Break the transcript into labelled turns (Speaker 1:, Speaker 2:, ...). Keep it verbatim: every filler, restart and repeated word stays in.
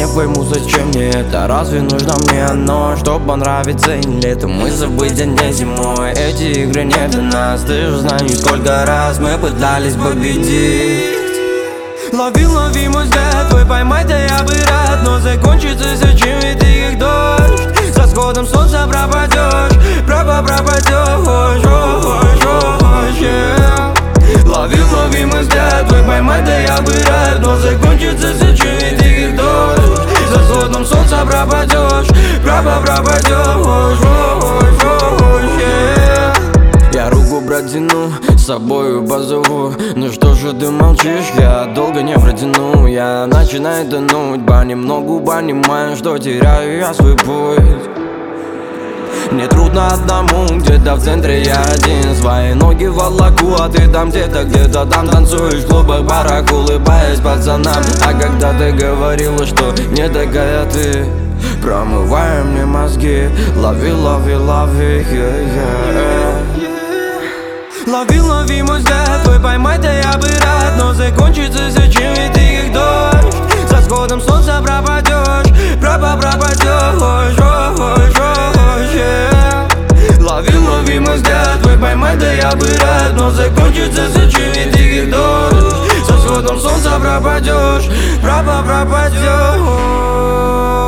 Speaker 1: не пойму, зачем мне это. Разве нужно мне оно, чтоб понравиться и летом? Мы забыть, а не зимой. Эти игры не для нас. Ты же знаешь, сколько раз мы пытались победить. Лови, лови мой взгляд твой, поймать, да я бы рад. Но закончится зачем, ведь ты как дождь. Со сходом солнца пропадешь, пропа пропадешь. Лови, лови мой взгляд твой, поймать, да я бы рад. Но закончится зачем, ведь ты как дождь. За сходом солнца пропадешь, пропа пропадешь. Я руку протяну, с собою позову. Ну что же ты молчишь, я долго не протяну. Я начинаю тонуть, понемногу понимаю, что теряю я свой путь. Мне трудно одному, где-то в центре я один. Свои ноги волоку, а ты там где-то, где-то там танцуешь в клубах, барах, улыбаясь пацанам. А когда ты говорила, что не такая ты, промывая мне мозги. Лови, лови, лови, yeah, yeah. Лови, лови мой взгляд твой, поймать, да я бы рад. Но закончится зачем, ведь ты как дождь. Со сходом солнца пропадешь, пропа пропадешь. Лови, лови мой взгляд твой, поймать, да я бы рад. Но закончится зачем, ведь ты как дождь. Со сходом солнца пропадешь, пропа пропадешь.